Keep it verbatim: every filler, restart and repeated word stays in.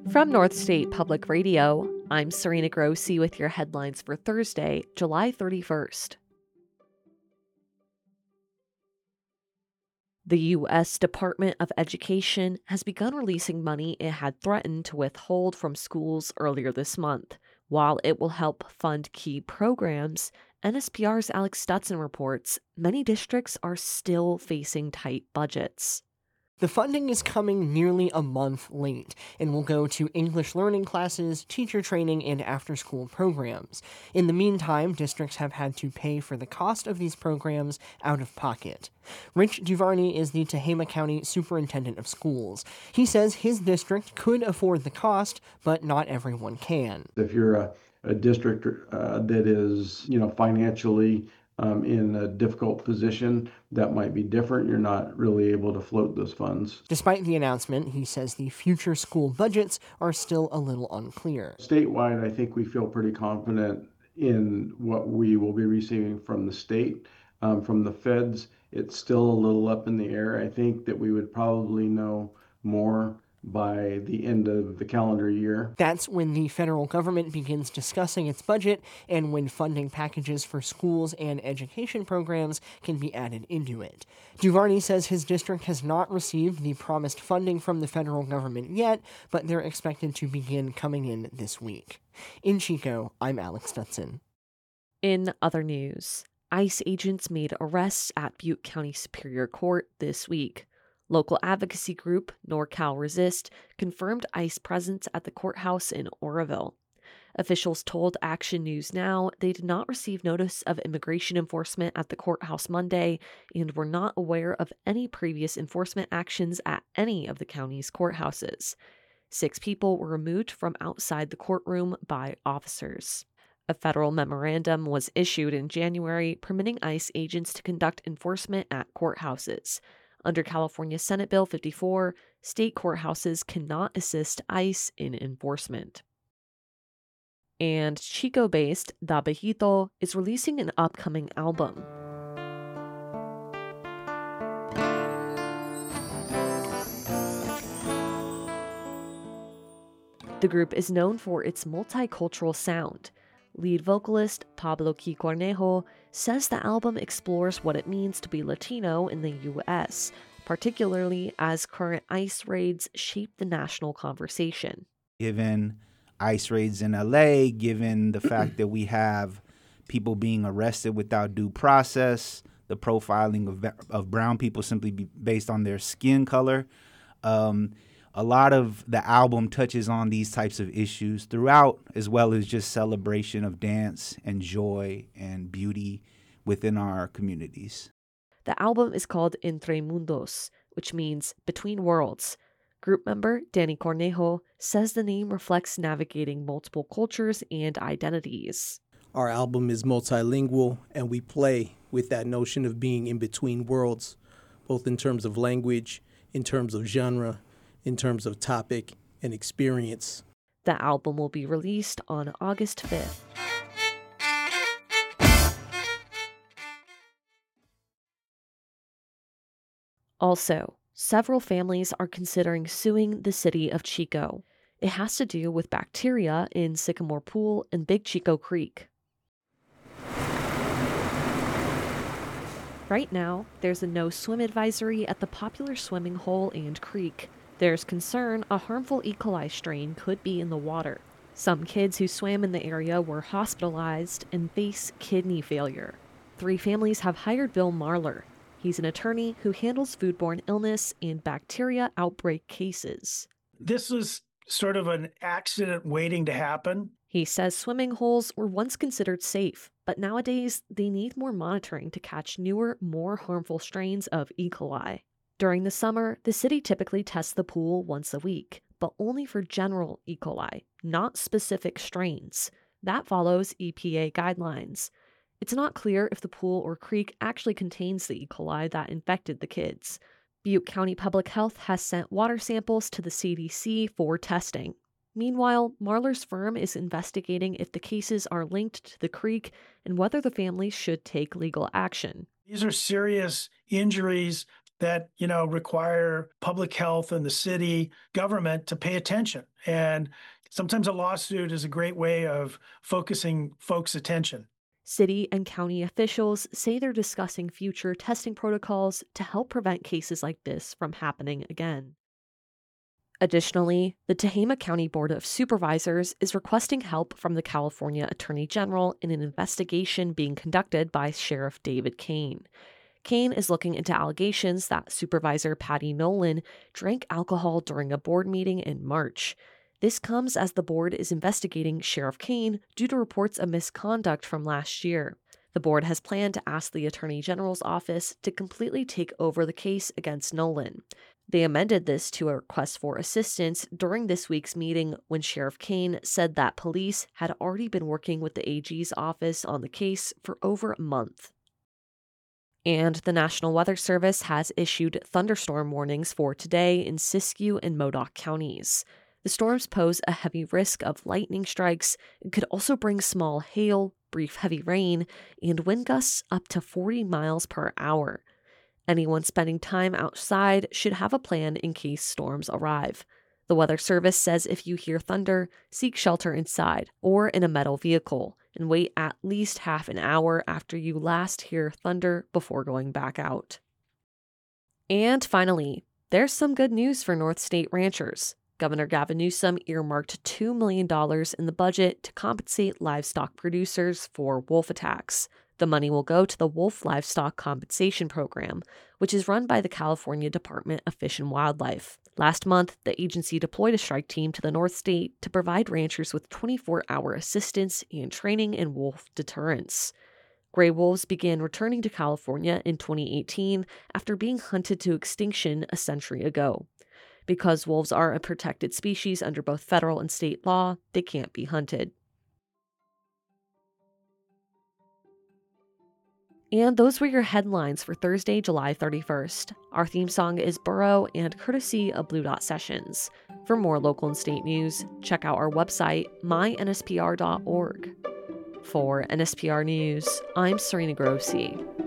From North State Public Radio, I'm Serena Grossi with your headlines for Thursday, July thirty-first. The U S Department of Education has begun releasing money it had threatened to withhold from schools earlier this month. While it will help fund key programs, N S P R's Alex Stutson reports many districts are still facing tight budgets. The funding is coming nearly a month late and will go to English learning classes, teacher training, and after-school programs. In the meantime, districts have had to pay for the cost of these programs out of pocket. Rich Duvarney is the Tehama County Superintendent of Schools. He says his district could afford the cost, but not everyone can. If you're a, a district uh, that is, you know, financially Um, in a difficult position, that might be different. You're not really able to float those funds. Despite the announcement, he says the future school budgets are still a little unclear. Statewide, I think we feel pretty confident in what we will be receiving from the state. Um, from the feds, it's still a little up in the air. I think that we would probably know more by the end of the calendar year. That's when the federal government begins discussing its budget and when funding packages for schools and education programs can be added into it. Duvarney says his district has not received the promised funding from the federal government yet, but they're expected to begin coming in this week. In Chico, I'm Alex Stutson. In other news, ICE agents made arrests at Butte County Superior Court this week. Local advocacy group NorCal Resist confirmed ICE presence at the courthouse in Oroville. Officials told Action News Now they did not receive notice of immigration enforcement at the courthouse Monday and were not aware of any previous enforcement actions at any of the county's courthouses. Six people were removed from outside the courtroom by officers. A federal memorandum was issued in January permitting ICE agents to conduct enforcement at courthouses. Under California Senate Bill fifty-four, state courthouses cannot assist ICE in enforcement. And Chico-based Da Bajito is releasing an upcoming album. The group is known for its multicultural sound. Lead vocalist Pablo Key Cornejo says the album explores what it means to be Latino in the U S, particularly as current ICE raids shape the national conversation. Given ICE raids in L A, given the fact that we have people being arrested without due process, the profiling of, of brown people simply be based on their skin color, um, a lot of the album touches on these types of issues throughout, as well as just celebration of dance and joy and beauty within our communities. The album is called Entre Mundos, which means Between Worlds. Group member Danny Cornejo says the name reflects navigating multiple cultures and identities. Our album is multilingual, and we play with that notion of being in between worlds, both in terms of language, in terms of genre, in terms of topic and experience. The album will be released on August fifth. Also, several families are considering suing the city of Chico. It has to do with bacteria in Sycamore Pool and Big Chico Creek. Right now, there's a no-swim advisory at the popular swimming hole and creek. There's concern a harmful E. coli strain could be in the water. Some kids who swam in the area were hospitalized and face kidney failure. Three families have hired Bill Marler. He's an attorney who handles foodborne illness and bacteria outbreak cases. This was sort of an accident waiting to happen. He says swimming holes were once considered safe, but nowadays they need more monitoring to catch newer, more harmful strains of E. coli. During the summer, the city typically tests the pool once a week, but only for general E. coli, not specific strains. That follows E P A guidelines. It's not clear if the pool or creek actually contains the E. coli that infected the kids. Butte County Public Health has sent water samples to the C D C for testing. Meanwhile, Marler's firm is investigating if the cases are linked to the creek and whether the families should take legal action. These are serious injuries that, you know, require public health and the city government to pay attention. And sometimes a lawsuit is a great way of focusing folks' attention. City and county officials say they're discussing future testing protocols to help prevent cases like this from happening again. Additionally, the Tehama County Board of Supervisors is requesting help from the California Attorney General in an investigation being conducted by Sheriff David Kane. Kane is looking into allegations that Supervisor Patty Nolan drank alcohol during a board meeting in March. This comes as the board is investigating Sheriff Kane due to reports of misconduct from last year. The board has planned to ask the Attorney General's office to completely take over the case against Nolan. They amended this to a request for assistance during this week's meeting when Sheriff Kane said that police had already been working with the A G's office on the case for over a month. And the National Weather Service has issued thunderstorm warnings for today in Siskiyou and Modoc counties. The storms pose a heavy risk of lightning strikes and could also bring small hail, brief heavy rain, and wind gusts up to forty miles per hour. Anyone spending time outside should have a plan in case storms arrive. The Weather Service says if you hear thunder, seek shelter inside or in a metal vehicle and wait at least half an hour after you last hear thunder before going back out. And finally, there's some good news for North State ranchers. Governor Gavin Newsom earmarked two million dollars in the budget to compensate livestock producers for wolf attacks. The money will go to the Wolf Livestock Compensation Program, which is run by the California Department of Fish and Wildlife. Last month, the agency deployed a strike team to the North State to provide ranchers with twenty-four hour assistance and training in wolf deterrence. Gray wolves began returning to California in twenty eighteen after being hunted to extinction a century ago. Because wolves are a protected species under both federal and state law, they can't be hunted. And those were your headlines for Thursday, July thirty-first. Our theme song is Burrow and courtesy of Blue Dot Sessions. For more local and state news, check out our website, my N S P R dot org. For N S P R News, I'm Serena Grossi.